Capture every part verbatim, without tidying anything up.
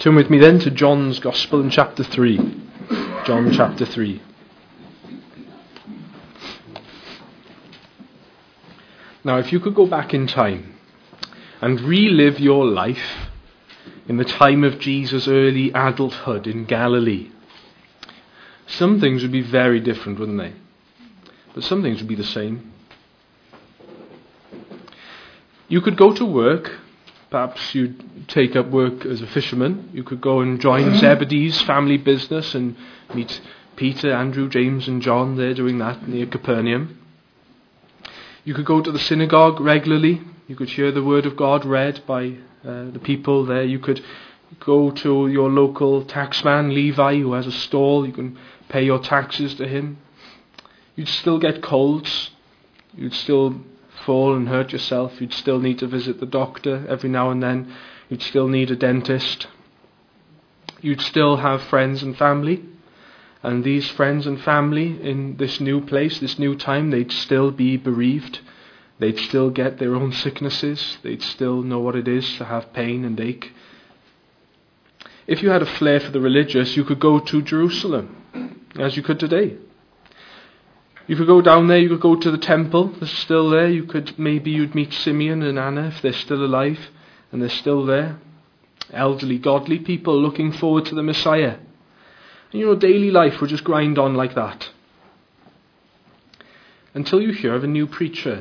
Turn with me then to John's Gospel in chapter three. John chapter three. Now, if you could go back in time and relive your life in the time of Jesus' early adulthood in Galilee, some things would be very different, wouldn't they? But some things would be the same. You could go to work. Perhaps you'd take up work as a fisherman. You could go and join Zebedee's family business and meet Peter, Andrew, James and John there doing that near Capernaum. You could go to the synagogue regularly. You could hear the word of God read by uh, the people there. You could go to your local taxman, Levi, who has a stall. You can pay your taxes to him. You'd still get colds. You'd still fall and hurt yourself. You'd still need to visit the doctor every now and then. You'd still need a dentist. You'd still have friends and family. And these friends and family in this new place, this new time, they'd still be bereaved. They'd still get their own sicknesses. They'd still know what it is to have pain and ache. If you had a flair for the religious, you could go to Jerusalem, as you could today. You could go down there, you could go to the temple, that's still there. You could, maybe you'd meet Simeon and Anna if they're still alive, and they're still there. Elderly, godly people looking forward to the Messiah. And you know, daily life would just grind on like that. Until you hear of a new preacher.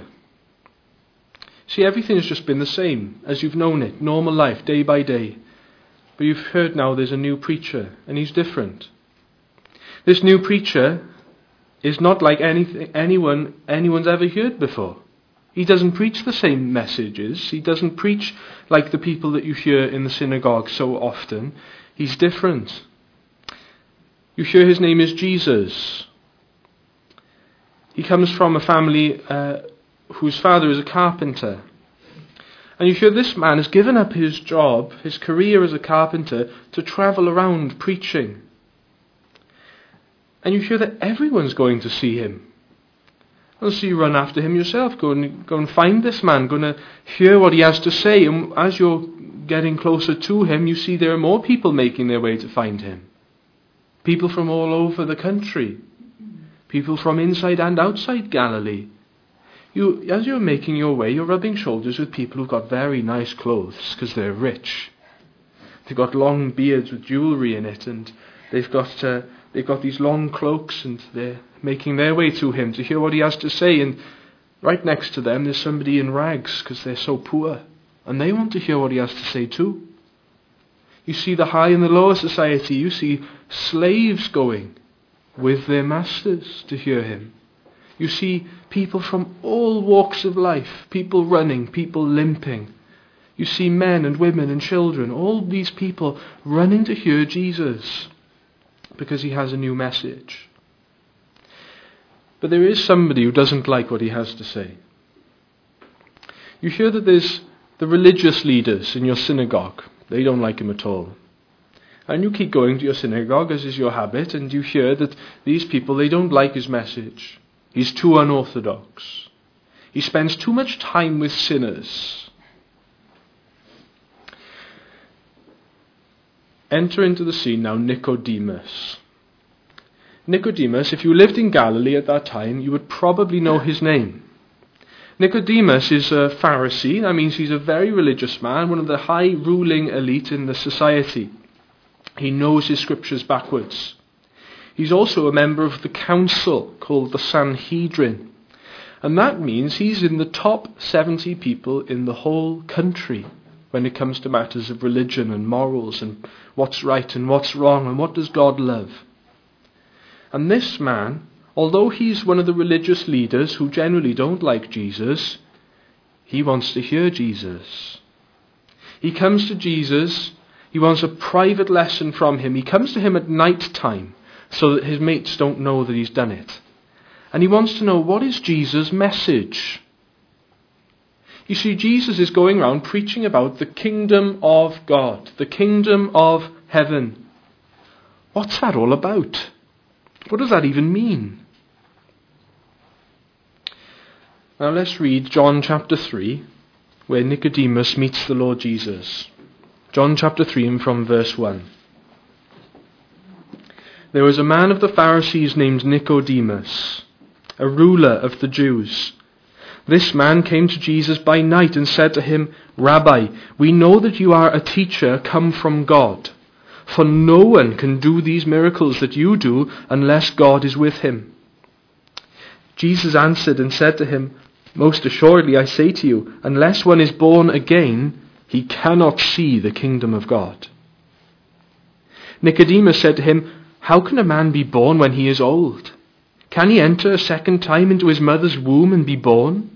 See, everything has just been the same as you've known it, normal life, day by day. But you've heard now there's a new preacher, and he's different. This new preacher is not like anything anyone anyone's ever heard before. He doesn't preach the same messages. He doesn't preach like the people that you hear in the synagogue so often. He's different. You hear his name is Jesus. He comes from a family uh, whose father is a carpenter. And you hear this man has given up his job, his career as a carpenter, to travel around preaching. And you hear that everyone's going to see him. And so you run after him yourself. Go and, go and find this man. Going to hear what he has to say. And as you're getting closer to him, you see there are more people making their way to find him. People from all over the country. People from inside and outside Galilee. You, as you're making your way, you're rubbing shoulders with people who've got very nice clothes because they're rich. They've got long beards with jewellery in it, and they've got... Uh, They've got these long cloaks and they're making their way to him to hear what he has to say. And right next to them there's somebody in rags because they're so poor. And they want to hear what he has to say too. You see the high and the lower society. You see slaves going with their masters to hear him. You see people from all walks of life. People running, people limping. You see men and women and children. All these people running to hear Jesus. Because he has a new message. But there is somebody who doesn't like what he has to say. You hear that there's the religious leaders in your synagogue. They don't like him at all. And you keep going to your synagogue, as is your habit, and you hear that these people, they don't like his message. He's too unorthodox. He spends too much time with sinners. Enter into the scene now Nicodemus. Nicodemus, if you lived in Galilee at that time, you would probably know his name. Nicodemus is a Pharisee. That means he's a very religious man, one of the high ruling elite in the society. He knows his scriptures backwards. He's also a member of the council called the Sanhedrin. And that means he's in the top seventy people in the whole country when it comes to matters of religion and morals and what's right and what's wrong and what does God love. And this man, although he's one of the religious leaders who generally don't like Jesus, he wants to hear Jesus. He comes to Jesus, he wants a private lesson from him. He comes to him at night time so that his mates don't know that he's done it. And he wants to know, what is Jesus' message? You see, Jesus is going around preaching about the kingdom of God, the kingdom of heaven. What's that all about? What does that even mean? Now let's read John chapter three, where Nicodemus meets the Lord Jesus. John chapter three and from verse one. There was a man of the Pharisees named Nicodemus, a ruler of the Jews. This man came to Jesus by night and said to him, "Rabbi, we know that you are a teacher come from God, for no one can do these miracles that you do unless God is with him." Jesus answered and said to him, "Most assuredly I say to you, unless one is born again, he cannot see the kingdom of God." Nicodemus said to him, "How can a man be born when he is old? Can he enter a second time into his mother's womb and be born?"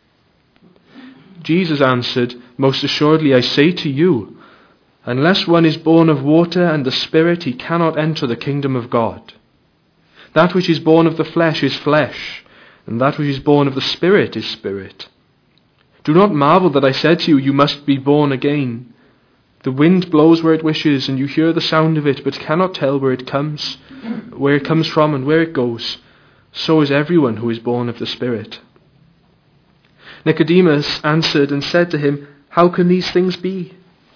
Jesus answered, "Most assuredly I say to you, unless one is born of water and the Spirit, he cannot enter the kingdom of God. That which is born of the flesh is flesh, and that which is born of the Spirit is spirit. Do not marvel that I said to you, you must be born again. The wind blows where it wishes, and you hear the sound of it, but cannot tell where it comes, where it comes from and where it goes. So is everyone who is born of the Spirit." Nicodemus answered and said to him, "How can these things be?"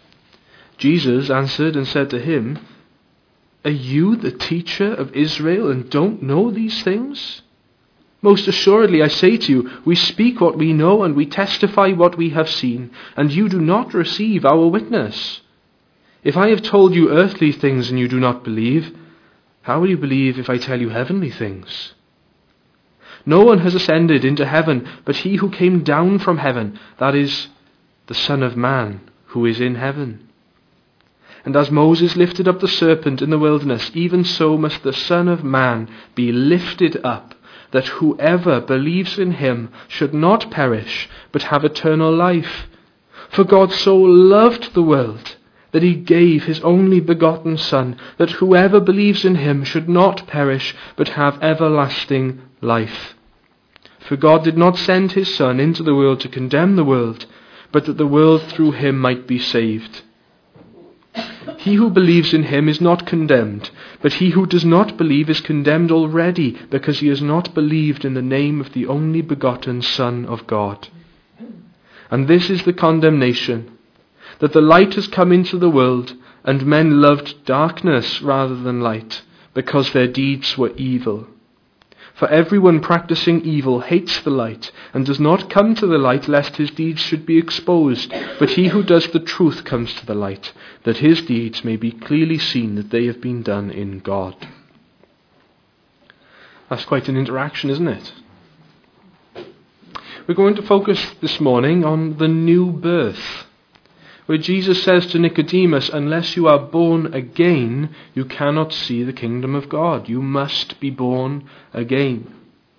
Jesus answered and said to him, "Are you the teacher of Israel and don't know these things? Most assuredly I say to you, we speak what we know and we testify what we have seen, and you do not receive our witness. If I have told you earthly things and you do not believe, how will you believe if I tell you heavenly things? No one has ascended into heaven but he who came down from heaven, that is, the Son of Man who is in heaven. And as Moses lifted up the serpent in the wilderness, even so must the Son of Man be lifted up, that whoever believes in him should not perish, but have eternal life. For God so loved the world, that he gave his only begotten Son, that whoever believes in him should not perish, but have everlasting life. For God did not send his Son into the world to condemn the world, but that the world through him might be saved. He who believes in him is not condemned, but he who does not believe is condemned already, because he has not believed in the name of the only begotten Son of God. And this is the condemnation, that the light has come into the world, and men loved darkness rather than light, because their deeds were evil. For everyone practicing evil hates the light, and does not come to the light lest his deeds should be exposed. But he who does the truth comes to the light, that his deeds may be clearly seen that they have been done in God. That's quite an interaction, isn't it? We're going to focus this morning on the new birth, where Jesus says to Nicodemus, unless you are born again, you cannot see the kingdom of God. You must be born again.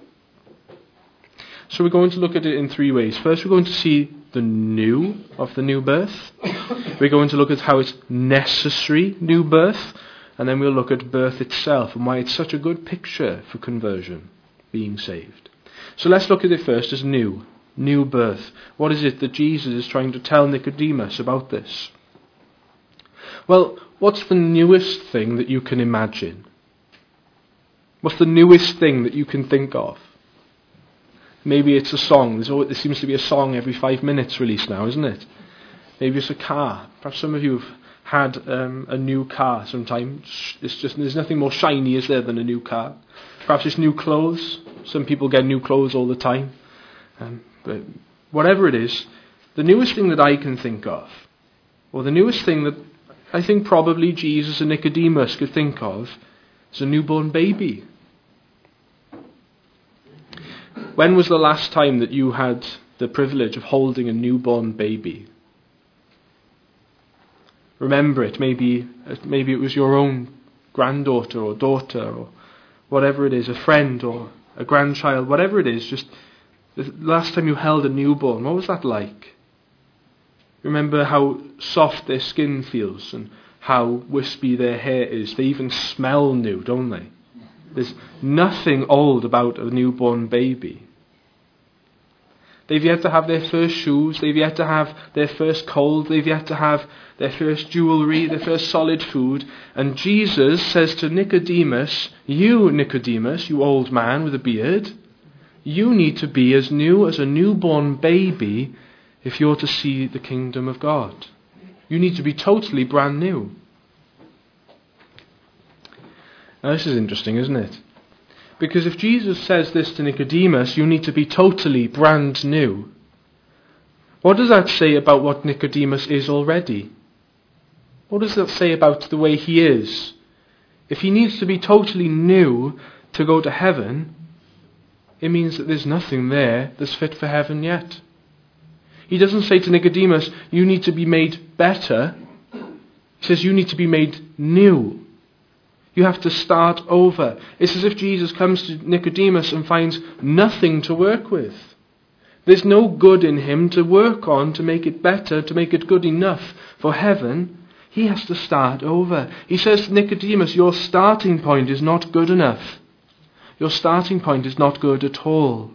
So we're going to look at it in three ways. First, we're going to see the new of the new birth. We're going to look at how it's necessary new birth. And then we'll look at birth itself and why it's such a good picture for conversion, being saved. So let's look at it first as new. New birth. What is it that Jesus is trying to tell Nicodemus about this? Well, what's the newest thing that you can imagine? What's the newest thing that you can think of? Maybe it's a song. There's always, there seems to be a song every five minutes released now, isn't it? Maybe it's a car. Perhaps some of you have had um, a new car sometime. It's just, there's nothing more shiny, is there, than a new car? Perhaps it's new clothes. Some people get new clothes all the time. Um, But whatever it is, the newest thing that I can think of, or the newest thing that I think probably Jesus and Nicodemus could think of, is a newborn baby. When was the last time that you had the privilege of holding a newborn baby? Remember it. Maybe, maybe it was your own granddaughter or daughter or whatever it is, a friend or a grandchild, whatever it is, just the last time you held a newborn, what was that like? Remember how soft their skin feels and how wispy their hair is. They even smell new, don't they? There's nothing old about a newborn baby. They've yet to have their first shoes. They've yet to have their first cold. They've yet to have their first jewelry, their first solid food. And Jesus says to Nicodemus, you, Nicodemus, you old man with a beard, you need to be as new as a newborn baby if you're to see the kingdom of God. You need to be totally brand new. Now this is interesting, isn't it? Because if Jesus says this to Nicodemus, you need to be totally brand new, what does that say about what Nicodemus is already? What does that say about the way he is? If he needs to be totally new to go to heaven, it means that there's nothing there that's fit for heaven yet. He doesn't say to Nicodemus, you need to be made better. He says you need to be made new. You have to start over. It's as if Jesus comes to Nicodemus and finds nothing to work with. There's no good in him to work on to make it better, to make it good enough for heaven. He has to start over. He says to Nicodemus, your starting point is not good enough. Your starting point is not good at all.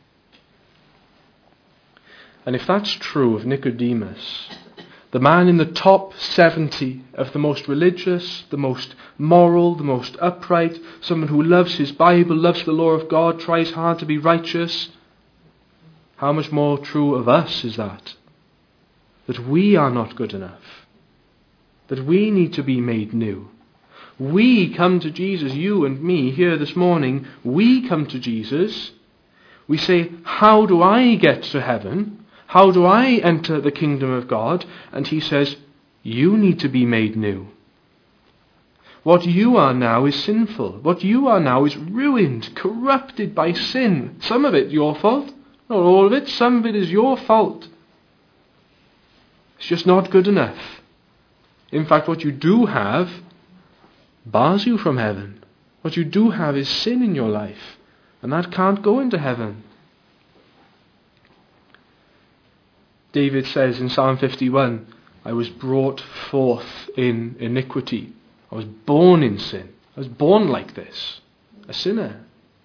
And if that's true of Nicodemus, the man in the top seventy of the most religious, the most moral, the most upright, someone who loves his Bible, loves the law of God, tries hard to be righteous, how much more true of us is that? That we are not good enough. That we need to be made new. We come to Jesus, you and me here this morning, we come to Jesus. We say, how do I get to heaven? How do I enter the kingdom of God? And he says, you need to be made new. What you are now is sinful. What you are now is ruined, corrupted by sin. Some of it your fault. Not all of it. Some of it is your fault. It's just not good enough. In fact, what you do have bars you from heaven. What you do have is sin in your life. And that can't go into heaven. David says in Psalm fifty-one, I was brought forth in iniquity. I was born in sin. I was born like this. A sinner.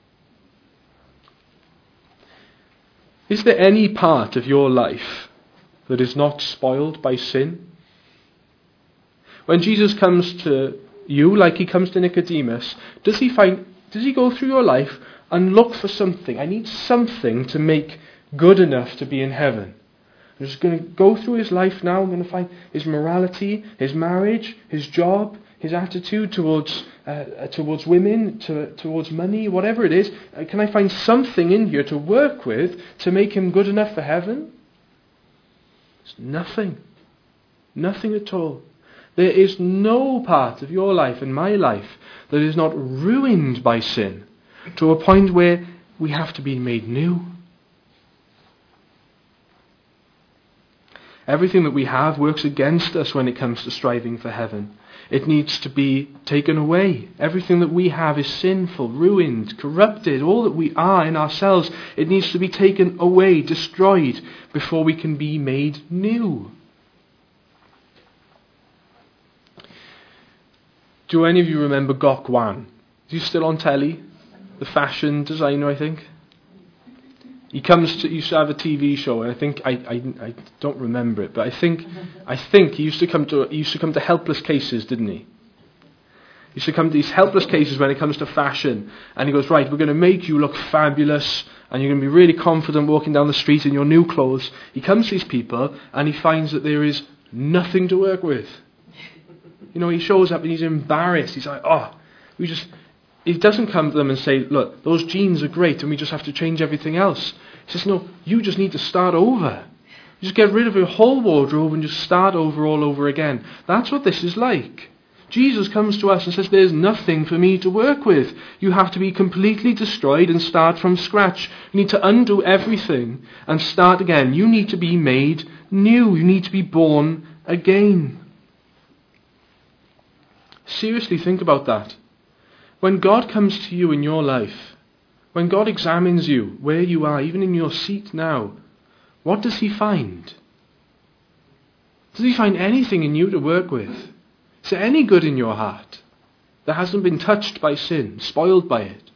Is there any part of your life that is not spoiled by sin? When Jesus comes to you, like he comes to Nicodemus, does he find, does he go through your life and look for something? I need something to make good enough to be in heaven. I'm just going to go through his life now. I'm going to find his morality, his marriage, his job, his attitude towards uh, towards women, to, towards money, whatever it is. Uh, can I find something in here to work with to make him good enough for heaven? It's nothing. Nothing at all. There is no part of your life and my life that is not ruined by sin to a point where we have to be made new. Everything that we have works against us when it comes to striving for heaven. It needs to be taken away. Everything that we have is sinful, ruined, corrupted. All that we are in ourselves, it needs to be taken away, destroyed, before we can be made new. Do any of you remember Gok Wan? Is he still on telly? The fashion designer, I think. He comes to, he used to have a T V show, and I think I, I, I don't remember it, but I think I think he used to come to he used to come to helpless cases, didn't he? He used to come to these helpless cases when it comes to fashion, and he goes, right, we're going to make you look fabulous, and you're going to be really confident walking down the street in your new clothes. He comes to these people, and he finds that there is nothing to work with. You know, he shows up and he's embarrassed. He's like, oh, we just. He doesn't come to them and say, look, those jeans are great and we just have to change everything else. He says, no, you just need to start over. You just get rid of your whole wardrobe and just start over all over again. That's what this is like. Jesus comes to us and says, there's nothing for me to work with. You have to be completely destroyed and start from scratch. You need to undo everything and start again. You need to be made new. You need to be born again. Seriously, think about that. When God comes to you in your life, when God examines you, where you are, even in your seat now, what does he find? Does he find anything in you to work with? Is there any good in your heart that hasn't been touched by sin, spoiled by it?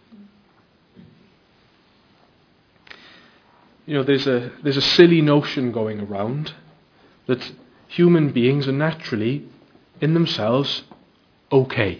You know, there's a there's a silly notion going around that human beings are naturally, in themselves, okay.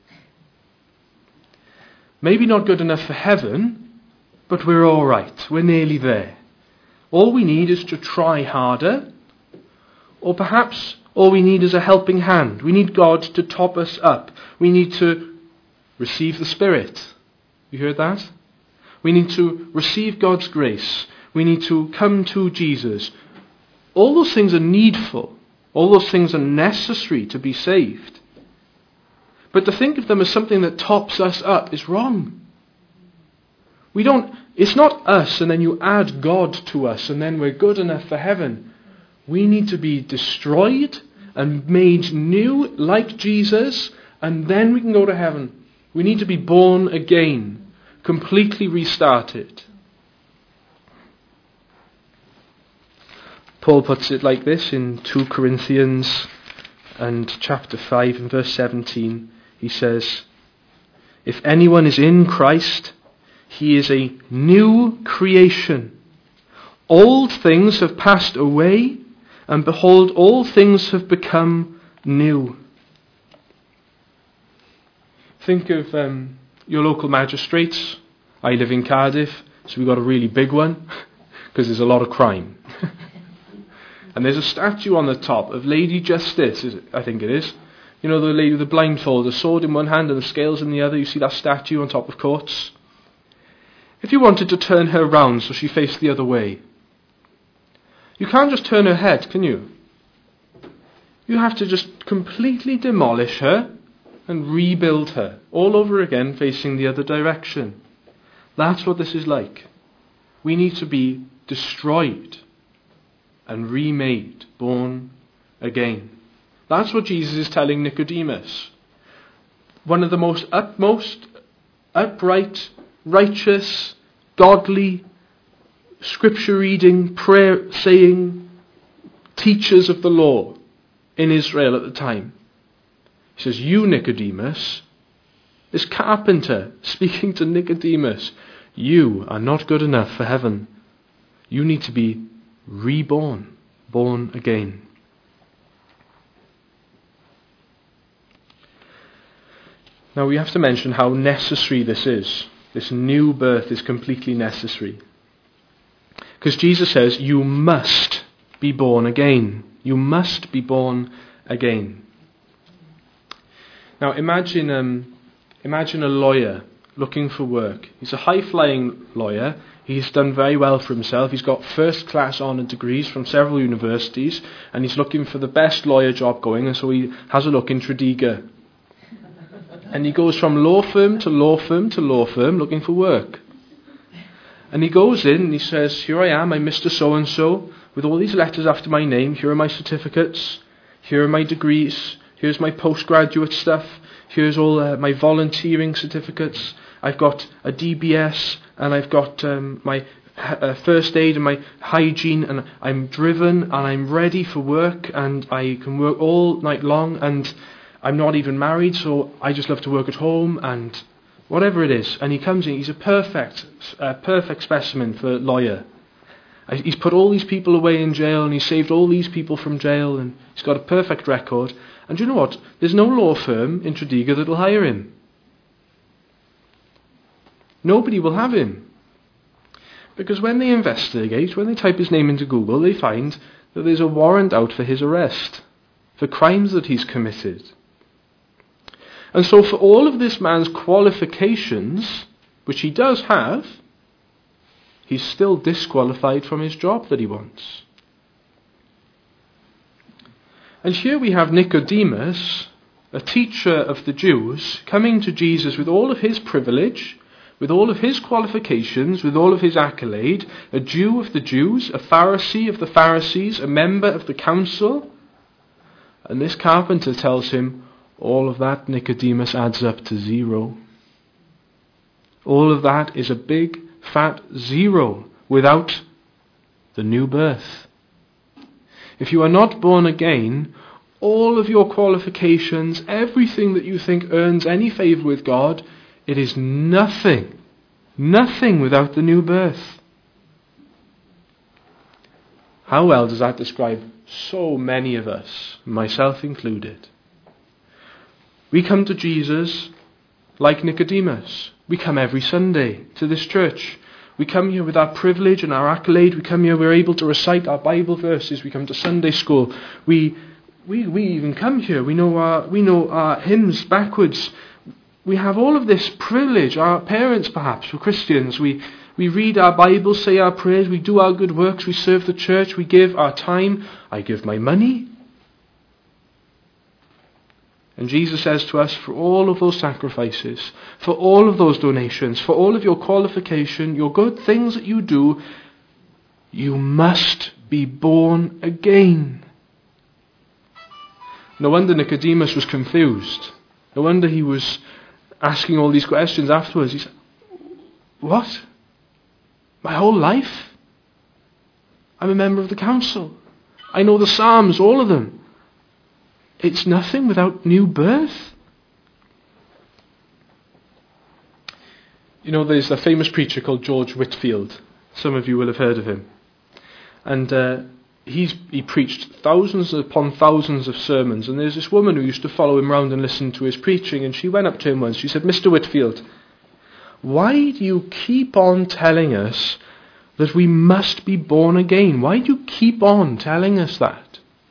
Maybe not good enough for heaven, but we're all right. We're nearly there. All we need is to try harder. Or perhaps all we need is a helping hand. We need God to top us up. We need to receive the Spirit. You heard that? We need to receive God's grace. We need to come to Jesus. All those things are needful. All those things are necessary to be saved. But to think of them as something that tops us up is wrong. We don't, it's not us and then you add God to us and then we're good enough for heaven. We need to be destroyed and made new like Jesus, and then we can go to heaven. We need to be born again, completely restarted. Paul puts it like this in two Corinthians and chapter five and verse seventeen. He says, "If anyone is in Christ, he is a new creation. Old things have passed away, and behold, all things have become new." Think of um, your local magistrates. I live in Cardiff, so we've got a really big one, because there's a lot of crime. And there's a statue on the top of Lady Justice, is it? I think it is. You know, the lady with the blindfold, the sword in one hand and the scales in the other. You see that statue on top of courts? If you wanted to turn her round so she faced the other way, you can't just turn her head, can you? You have to just completely demolish her and rebuild her all over again, facing the other direction. That's what this is like. We need to be destroyed and remade, born again. That's what Jesus is telling Nicodemus. One of the most utmost, upright, righteous, godly, scripture reading, prayer saying teachers of the law in Israel at the time. He says, "You, Nicodemus," this carpenter speaking to Nicodemus, "you are not good enough for heaven. You need to be reborn, born again." Now we have to mention how necessary this is. This new birth is completely necessary. Because Jesus says, you must be born again. You must be born again. Now imagine, um, imagine a lawyer looking for work. He's a high-flying lawyer. He's done very well for himself. He's got first-class honour degrees from several universities, and he's looking for the best lawyer job going, and so he has a look in Tredegar. And he goes from law firm to law firm to law firm looking for work. And he goes in and he says, "Here I am, I'm Mister So-and-so, with all these letters after my name. Here are my certificates. Here are my degrees. Here's my postgraduate stuff. Here's all uh, my volunteering certificates. I've got a D B S, and I've got um, my uh, first aid and my hygiene, and I'm driven and I'm ready for work, and I can work all night long, and I'm not even married, so I just love to work at home," and whatever it is. And he comes in, he's a perfect, uh, perfect specimen for a lawyer. He's put all these people away in jail, and he's saved all these people from jail, and he's got a perfect record. And do you know what? There's no law firm in Tredegar that will hire him. Nobody will have him. Because when they investigate, when they type his name into Google, they find that there's a warrant out for his arrest, for crimes that he's committed. And so for all of this man's qualifications, which he does have, he's still disqualified from his job that he wants. And here we have Nicodemus, a teacher of the Jews, coming to Jesus with all of his privilege, with all of his qualifications, with all of his accolade, a Jew of the Jews, a Pharisee of the Pharisees, a member of the council. And this carpenter tells him, all of that, Nicodemus, adds up to zero. All of that is a big, fat zero without the new birth. If you are not born again, all of your qualifications, everything that you think earns any favour with God, it is nothing. Nothing without the new birth. How well does that describe so many of us, myself included? We come to Jesus like Nicodemus. We come every Sunday to this church. We come here with our privilege and our accolade. We come here, we're able to recite our Bible verses. We come to Sunday school. We we we even come here. We know our we know our hymns backwards. We have all of this privilege. Our parents, perhaps, were Christians. We we read our Bible, say our prayers, we do our good works, we serve the church, we give our time. I give my money. And Jesus says to us, for all of those sacrifices, for all of those donations, for all of your qualification, your good things that you do, you must be born again. No wonder Nicodemus was confused. No wonder he was asking all these questions afterwards. He said, what? My whole life? I'm a member of the council. I know the Psalms, all of them. It's nothing without new birth. You know, there's a famous preacher called George Whitefield. Some of you will have heard of him. And uh, he's, he preached thousands upon thousands of sermons. And there's this woman who used to follow him round and listen to his preaching. And she went up to him once. She said, Mister Whitefield, why do you keep on telling us that we must be born again? Why do you keep on telling us that?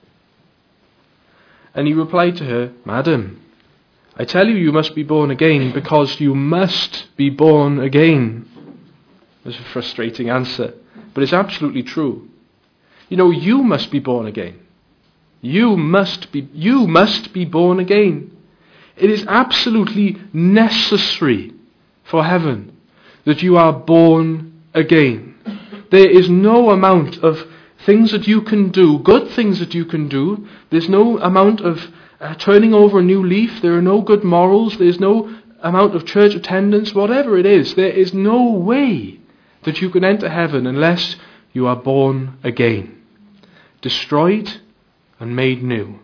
And he replied to her, Madam, I tell you you must be born again because you must be born again. That's a frustrating answer, but it's absolutely true. You know, you must be born again. You must be, you must be born again. It is absolutely necessary for heaven that you are born again. There is no amount of things that you can do, good things that you can do. There's no amount of uh, turning over a new leaf. There are no good morals. There's no amount of church attendance, whatever it is. There is no way that you can enter heaven unless you are born again, destroyed and made new.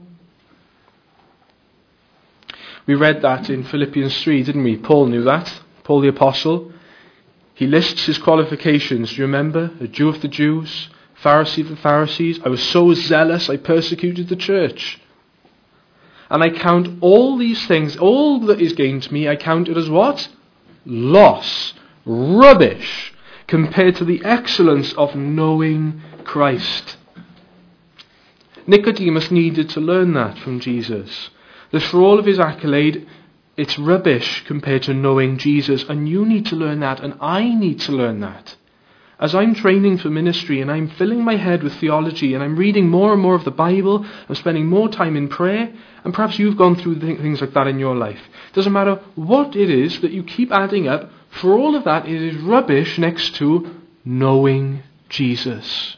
We read that in Philippians three, didn't we? Paul knew that. Paul the Apostle. He lists his qualifications. Do you remember? A Jew of the Jews, Pharisee of the Pharisees. I was so zealous, I persecuted the church. And I count all these things, all that is gained to me, I count it as what? Loss. Rubbish. Compared to the excellence of knowing Christ. Nicodemus needed to learn that from Jesus. That for all of his accolade, it's rubbish compared to knowing Jesus. And you need to learn that, and I need to learn that. As I'm training for ministry and I'm filling my head with theology and I'm reading more and more of the Bible, I'm spending more time in prayer, and perhaps you've gone through things like that in your life. It doesn't matter what it is that you keep adding up, for all of that it is rubbish next to knowing Jesus.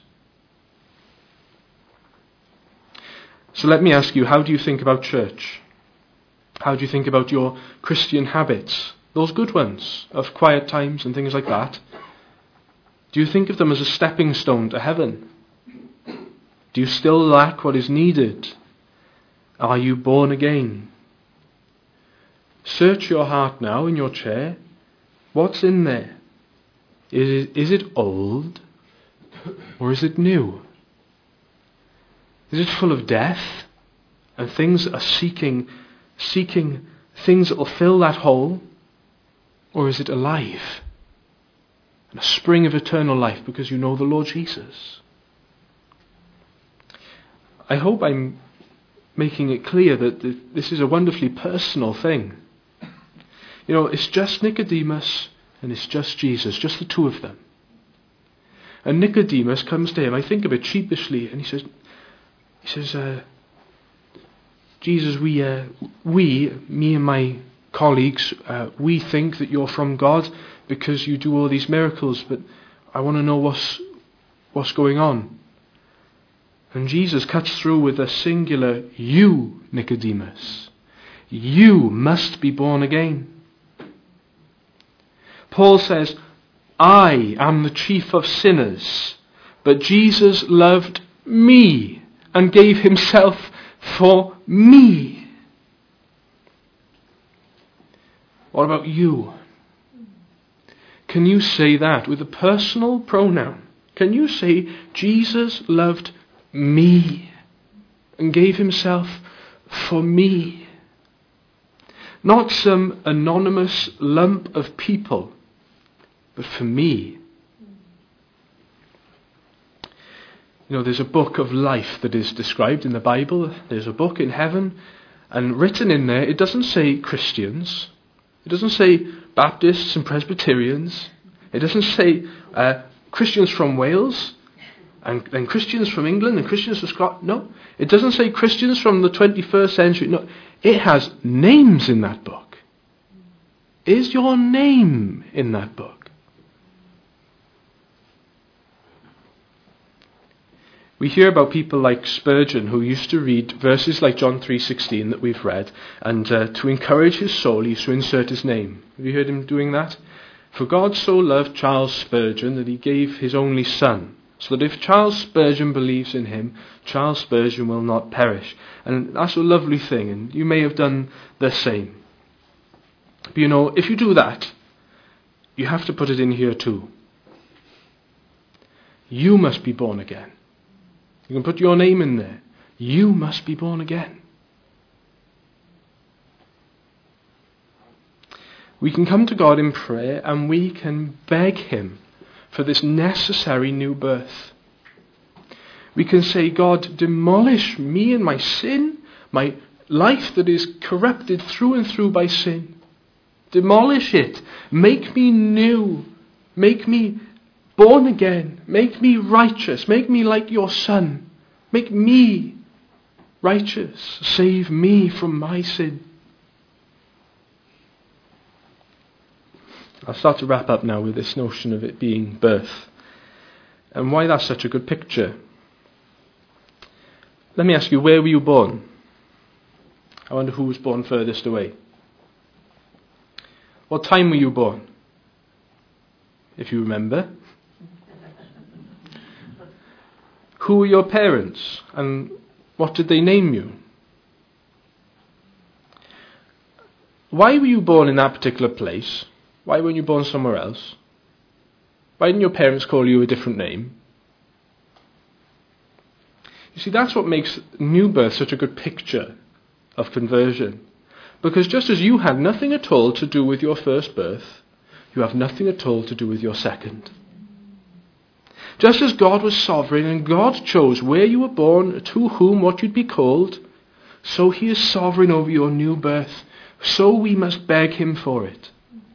So let me ask you, how do you think about church? How do you think about your Christian habits? Those good ones of quiet times and things like that. Do you think of them as a stepping stone to heaven? Do you still lack what is needed? Are you born again? Search your heart now in your chair. What's in there? Is it, is it old or is it new? Is it full of death and things that are seeking, seeking things that will fill that hole? Or is it alive? And a spring of eternal life because you know the Lord Jesus. I hope I'm making it clear that this is a wonderfully personal thing. You know, it's just Nicodemus and it's just Jesus, just the two of them. And Nicodemus comes to him, I think a bit sheepishly, and he says, he says, uh, Jesus, we, uh, we, me and my colleagues, uh, we think that you're from God because you do all these miracles, but I want to know what's what's going on. And Jesus cuts through with a singular, you, Nicodemus, you must be born again. Paul says, I am the chief of sinners, but Jesus loved me and gave himself for me. What about you? Can you say that with a personal pronoun? Can you say, Jesus loved me and gave himself for me? Not some anonymous lump of people, but for me. You know, there's a book of life that is described in the Bible. There's a book in heaven, and written in there, it doesn't say Christians. It doesn't say Baptists and Presbyterians. It doesn't say uh, Christians from Wales, and, and Christians from England, and Christians from Scotland. No. It doesn't say Christians from the twenty-first century. No. It has names in that book. Is your name in that book? We hear about people like Spurgeon, who used to read verses like John three sixteen that we've read, and uh, to encourage his soul, he used to insert his name. Have you heard him doing that? For God so loved Charles Spurgeon that he gave his only son, so that if Charles Spurgeon believes in him, Charles Spurgeon will not perish. And that's a lovely thing, and you may have done the same. But you know, if you do that, you have to put it in here too. You must be born again. You can put your name in there. You must be born again. We can come to God in prayer and we can beg him for this necessary new birth. We can say, God, demolish me and my sin, my life that is corrupted through and through by sin. Demolish it. Make me new. Make me born again. Make me righteous. Make me like your Son. Make me righteous. Save me from my sin. I'll start to wrap up now with this notion of it being birth, and why that's such a good picture. Let me ask you, where were you born? I wonder who was born furthest away. What time were you born? If you remember. Who were your parents, and what did they name you? Why were you born in that particular place? Why weren't you born somewhere else? Why didn't your parents call you a different name? You see, that's what makes new birth such a good picture of conversion. Because just as you had nothing at all to do with your first birth, you have nothing at all to do with your second. Just as God was sovereign and God chose where you were born, to whom, what you'd be called, so he is sovereign over your new birth. So we must beg him for it.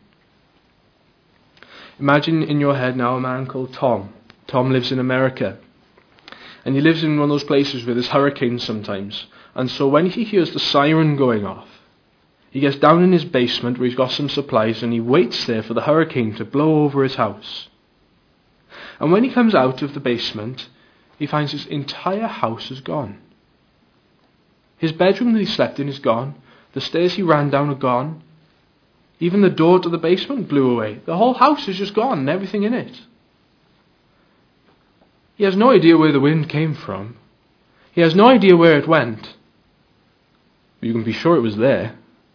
Imagine in your head now a man called Tom. Tom lives in America. And he lives in one of those places where there's hurricanes sometimes. And so when he hears the siren going off, he gets down in his basement where he's got some supplies and he waits there for the hurricane to blow over his house. And when he comes out of the basement, he finds his entire house is gone. His bedroom that he slept in is gone. The stairs he ran down are gone. Even the door to the basement blew away. The whole house is just gone and everything in it. He has no idea where the wind came from. He has no idea where it went. But you can be sure it was there.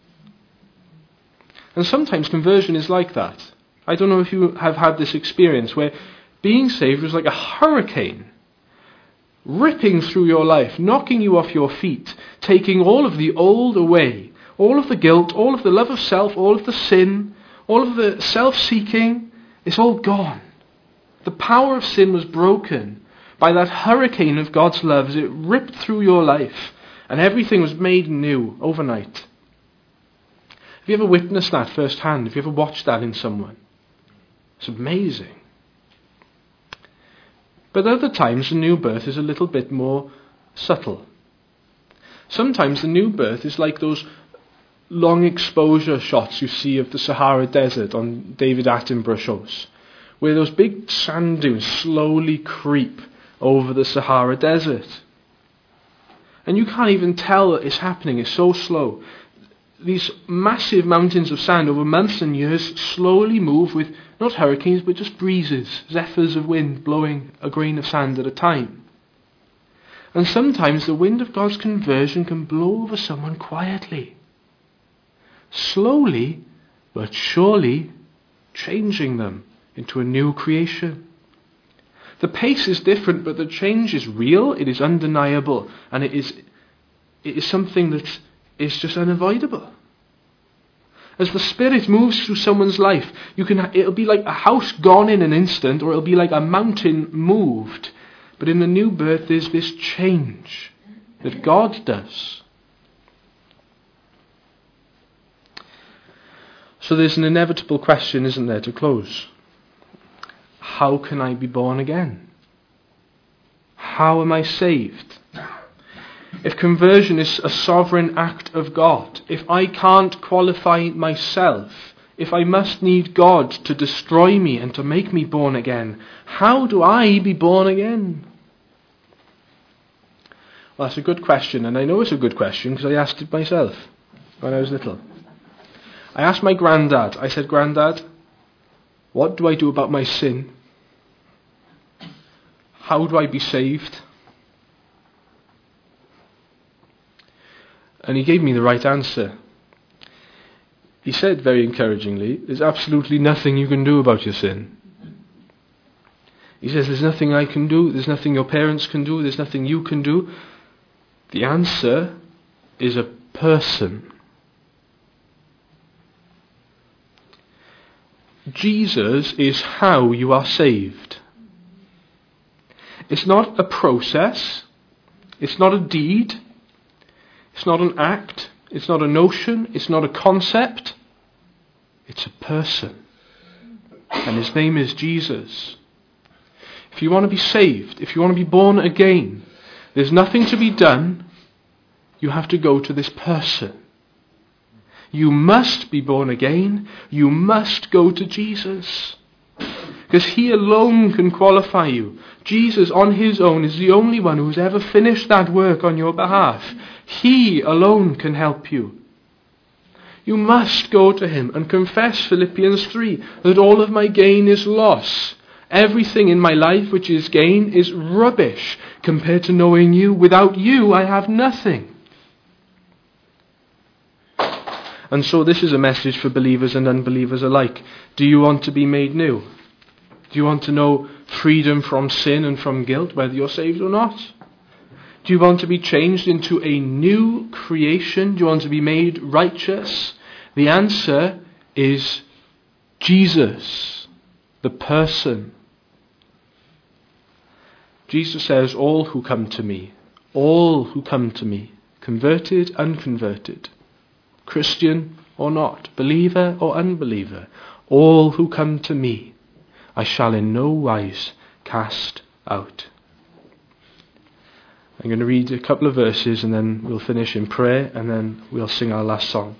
And sometimes conversion is like that. I don't know if you have had this experience where being saved was like a hurricane ripping through your life, knocking you off your feet, taking all of the old away. All of the guilt, all of the love of self, all of the sin, all of the self-seeking, it's all gone. The power of sin was broken by that hurricane of God's love as it ripped through your life and everything was made new overnight. Have you ever witnessed that firsthand? Have you ever watched that in someone? It's amazing. But other times the new birth is a little bit more subtle. Sometimes the new birth is like those long exposure shots you see of the Sahara Desert on David Attenborough shows, where those big sand dunes slowly creep over the Sahara Desert. And you can't even tell that it's happening, it's so slow. These massive mountains of sand over months and years slowly move with not hurricanes but just breezes, zephyrs of wind blowing a grain of sand at a time. And sometimes the wind of God's conversion can blow over someone quietly, slowly but surely changing them into a new creation. The pace is different, but the change is real, it is undeniable, and it is it is something that is just unavoidable. As the Spirit moves through someone's life, you can, it'll be like a house gone in an instant, or it'll be like a mountain moved. But in the new birth, there's this change that God does. So there's an inevitable question, isn't there, to close? How can I be born again? How am I saved? If conversion is a sovereign act of God, if I can't qualify myself, if I must need God to destroy me and to make me born again, how do I be born again? Well, that's a good question, and I know it's a good question because I asked it myself when I was little. I asked my granddad, I said, "Granddad, what do I do about my sin? How do I be saved?" And he gave me the right answer. He said very encouragingly, "There's absolutely nothing you can do about your sin." He says, "There's nothing I can do, there's nothing your parents can do, there's nothing you can do. The answer is a person." Jesus is how you are saved. It's not a process. It's not a deed. It's not an act. It's not a notion. It's not a concept. It's a person. And his name is Jesus. If you want to be saved, if you want to be born again, there's nothing to be done. You have to go to this person. You must be born again. You must go to Jesus. Because he alone can qualify you. Jesus on his own is the only one who's ever finished that work on your behalf. He alone can help you. You must go to him and confess Philippians three, that all of my gain is loss. Everything in my life which is gain is rubbish compared to knowing you. Without you, I have nothing. And so this is a message for believers and unbelievers alike. Do you want to be made new? Do you want to know freedom from sin and from guilt, whether you're saved or not? Do you want to be changed into a new creation? Do you want to be made righteous? The answer is Jesus, the person. Jesus says, "All who come to me, all who come to me, converted, unconverted, Christian or not, believer or unbeliever, all who come to me, I shall in no wise cast out." I'm going to read a couple of verses and then we'll finish in prayer and then we'll sing our last song.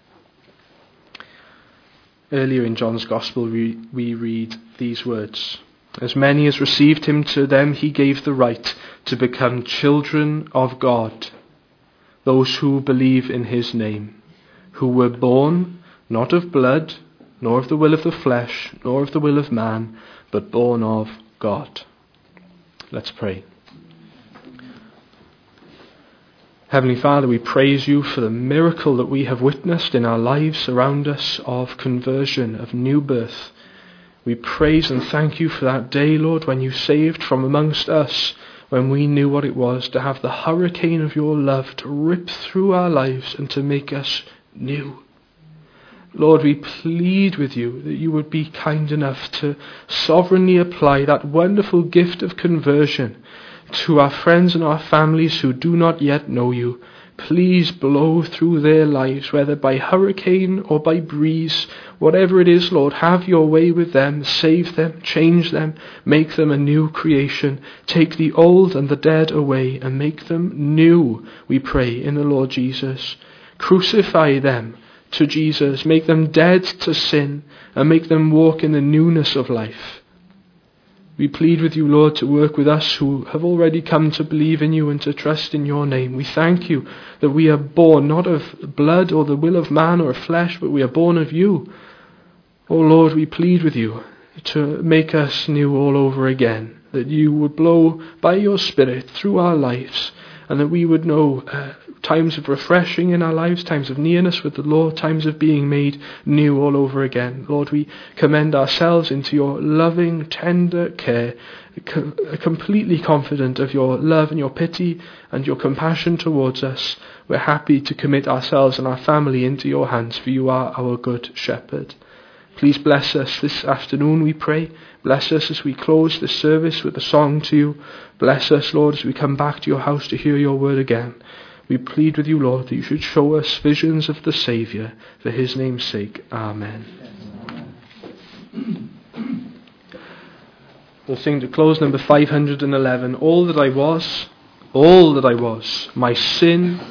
Earlier in John's Gospel we, we read these words. "As many as received him, to them he gave the right to become children of God, those who believe in his name, who were born not of blood, nor of the will of the flesh, nor of the will of man, but born of God." Let's pray. Heavenly Father, we praise you for the miracle that we have witnessed in our lives around us of conversion, of new birth. We praise and thank you for that day, Lord, when you saved from amongst us, when we knew what it was to have the hurricane of your love to rip through our lives and to make us new. Lord, we plead with you that you would be kind enough to sovereignly apply that wonderful gift of conversion to our friends and our families who do not yet know you. Please blow through their lives, whether by hurricane or by breeze, whatever it is, Lord, have your way with them, save them, change them, make them a new creation. Take the old and the dead away and make them new, we pray in the Lord Jesus. Crucify them to Jesus, make them dead to sin, and make them walk in the newness of life. We plead with you, Lord, to work with us who have already come to believe in you and to trust in your name. We thank you that we are born not of blood or the will of man or of flesh, but we are born of you. Oh Lord, we plead with you to make us new all over again, that you would blow by your Spirit through our lives, and that we would know uh, times of refreshing in our lives, times of nearness with the Lord, times of being made new all over again. Lord, we commend ourselves into your loving, tender care, co- completely confident of your love and your pity and your compassion towards us. We're happy to commit ourselves and our family into your hands, for you are our good shepherd. Please bless us this afternoon, we pray. Bless us as we close this service with a song to you. Bless us, Lord, as we come back to your house to hear your word again. We plead with you, Lord, that you should show us visions of the Saviour. For his name's sake, amen. We'll sing to close number five hundred eleven. All that I was, all that I was, my sin